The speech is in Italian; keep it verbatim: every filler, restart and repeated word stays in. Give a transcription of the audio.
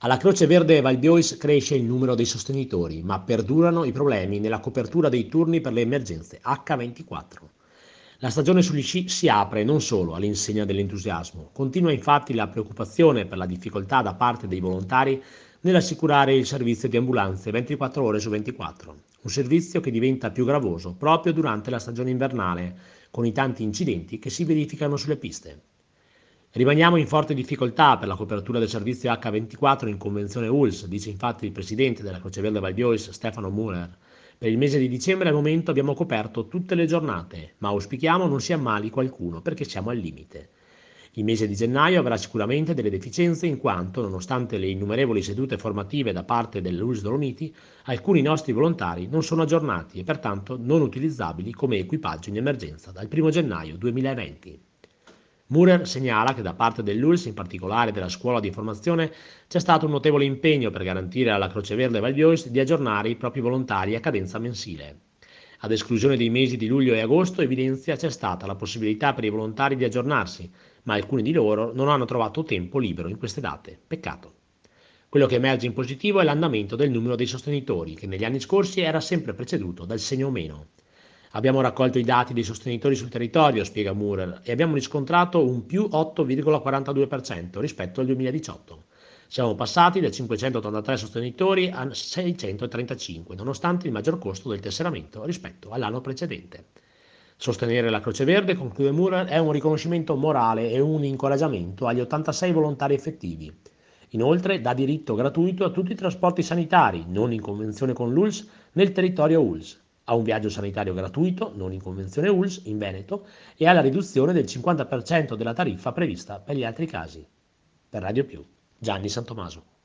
Alla Croce Verde Val d'Oise cresce il numero dei sostenitori, ma perdurano i problemi nella copertura dei turni per le emergenze acca ventiquattro. La stagione sugli sci si apre non solo all'insegna dell'entusiasmo, continua infatti la preoccupazione per la difficoltà da parte dei volontari nell'assicurare il servizio di ambulanze ventiquattro ore su ventiquattro, un servizio che diventa più gravoso proprio durante la stagione invernale, con i tanti incidenti che si verificano sulle piste. Rimaniamo in forte difficoltà per la copertura del servizio acca ventiquattro in convenzione U L S, dice infatti il presidente della Croce Verde Val d'Oise, Stefano Muller. Per il mese di dicembre al momento abbiamo coperto tutte le giornate, ma auspichiamo non si ammali qualcuno perché siamo al limite. Il mese di gennaio avrà sicuramente delle deficienze in quanto, nonostante le innumerevoli sedute formative da parte dell'U L S Dolomiti, alcuni nostri volontari non sono aggiornati e pertanto non utilizzabili come equipaggio in emergenza dal primo gennaio duemilaventi. Murer segnala che da parte dell'U L S, in particolare della scuola di formazione, c'è stato un notevole impegno per garantire alla Croce Verde Val d'Oise di aggiornare i propri volontari a cadenza mensile. Ad esclusione dei mesi di luglio e agosto, evidenzia c'è stata la possibilità per i volontari di aggiornarsi, ma alcuni di loro non hanno trovato tempo libero in queste date. Peccato. Quello che emerge in positivo è l'andamento del numero dei sostenitori, che negli anni scorsi era sempre preceduto dal segno meno. Abbiamo raccolto i dati dei sostenitori sul territorio, spiega Murer, e abbiamo riscontrato un più otto virgola quarantadue per cento rispetto al duemiladiciotto. Siamo passati da cinquecentottantatré sostenitori a seicentotrentacinque, nonostante il maggior costo del tesseramento rispetto all'anno precedente. Sostenere la Croce Verde, conclude Murer, è un riconoscimento morale e un incoraggiamento agli ottantasei volontari effettivi. Inoltre dà diritto gratuito a tutti i trasporti sanitari, non in convenzione con l'U L S, nel territorio U L S, a un viaggio sanitario gratuito, non in convenzione U L S, in Veneto, e alla riduzione del cinquanta per cento della tariffa prevista per gli altri casi. Per Radio Più, Gianni Santomaso.